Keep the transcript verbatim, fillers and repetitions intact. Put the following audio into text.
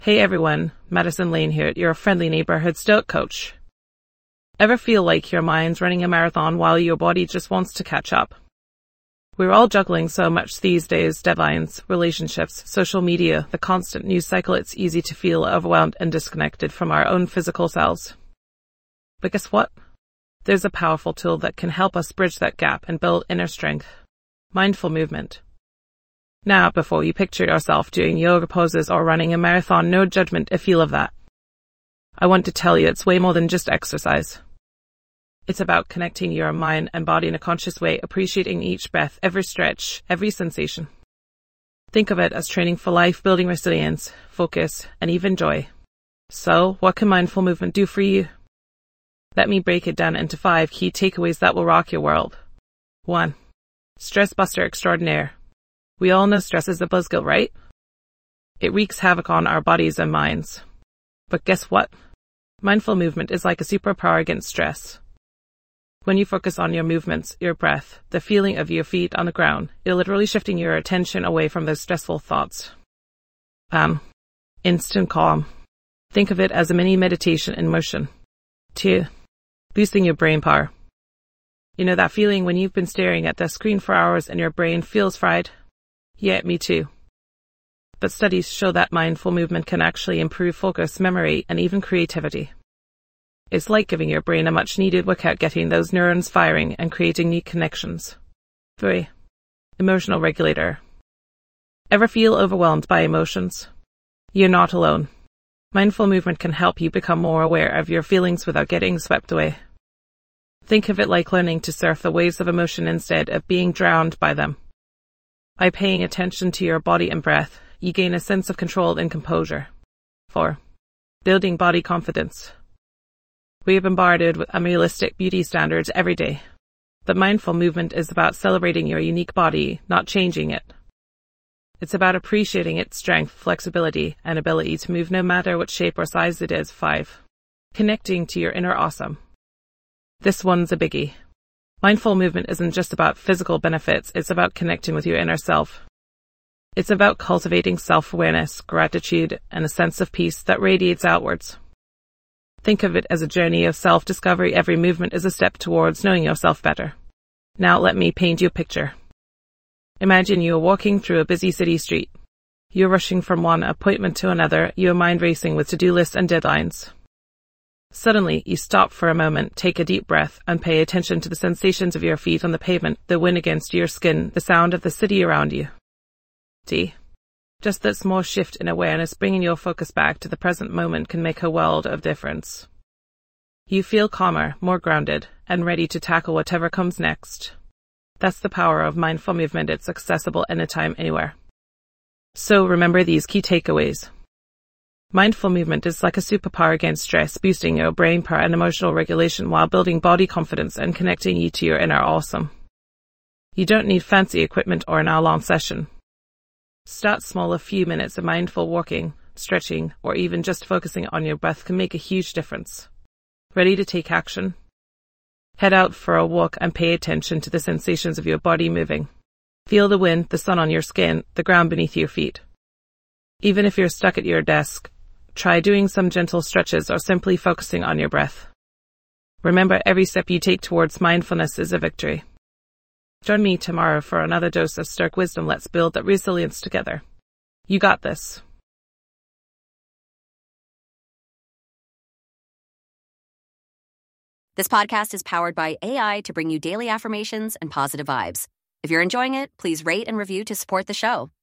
Hey everyone, Madison Lane here, your friendly neighborhood Stoic coach. Ever feel like your mind's running a marathon while your body just wants to catch up? We're all juggling so much these days: deadlines, relationships, social media, the constant news cycle. It's easy to feel overwhelmed and disconnected from our own physical selves. But guess what? There's a powerful tool that can help us bridge that gap and build inner strength: mindful movement. Now, before you picture yourself doing yoga poses or running a marathon, no judgment if you love that. I want to tell you it's way more than just exercise. It's about connecting your mind and body in a conscious way, appreciating each breath, every stretch, every sensation. Think of it as training for life, building resilience, focus, and even joy. So, what can mindful movement do for you? Let me break it down into five key takeaways that will rock your world. one. Stress buster extraordinaire. We all know stress is a buzzkill, right? It wreaks havoc on our bodies and minds. But guess what? Mindful movement is like a superpower against stress. When you focus on your movements, your breath, the feeling of your feet on the ground, you're literally shifting your attention away from those stressful thoughts. Um, instant calm. Think of it as a mini meditation in motion. two. Boosting your brain power. You know that feeling when you've been staring at the screen for hours and your brain feels fried? Yeah, me too. But studies show that mindful movement can actually improve focus, memory, and even creativity. It's like giving your brain a much-needed workout, getting those neurons firing and creating new connections. three. Emotional regulator. Ever feel overwhelmed by emotions? You're not alone. Mindful movement can help you become more aware of your feelings without getting swept away. Think of it like learning to surf the waves of emotion instead of being drowned by them. By paying attention to your body and breath, you gain a sense of control and composure. four. Building body confidence. We are bombarded with unrealistic beauty standards every day. But mindful movement is about celebrating your unique body, not changing it. It's about appreciating its strength, flexibility, and ability to move no matter what shape or size it is. five. Connecting to your inner awesome. This one's a biggie. Mindful movement isn't just about physical benefits, it's about connecting with your inner self. It's about cultivating self-awareness, gratitude, and a sense of peace that radiates outwards. Think of it as a journey of self-discovery. Every movement is a step towards knowing yourself better. Now let me paint you a picture. Imagine you're walking through a busy city street. You're rushing from one appointment to another, your mind racing with to-do lists and deadlines. Suddenly, you stop for a moment, take a deep breath, and pay attention to the sensations of your feet on the pavement, the wind against your skin, the sound of the city around you. D. Just that small shift in awareness, bringing your focus back to the present moment, can make a world of difference. You feel calmer, more grounded, and ready to tackle whatever comes next. That's the power of mindful movement. It's accessible anytime, anywhere. So remember these key takeaways. Mindful movement is like a superpower against stress, boosting your brain power and emotional regulation while building body confidence and connecting you to your inner awesome. You don't need fancy equipment or an hour-long session. Start small. A few minutes of mindful walking, stretching, or even just focusing on your breath can make a huge difference. Ready to take action? Head out for a walk and pay attention to the sensations of your body moving. Feel the wind, the sun on your skin, the ground beneath your feet. Even if you're stuck at your desk, try doing some gentle stretches or simply focusing on your breath. Remember, every step you take towards mindfulness is a victory. Join me tomorrow for another dose of Stoic wisdom. Let's build that resilience together. You got this. This podcast is powered by A I to bring you daily affirmations and positive vibes. If you're enjoying it, please rate and review to support the show.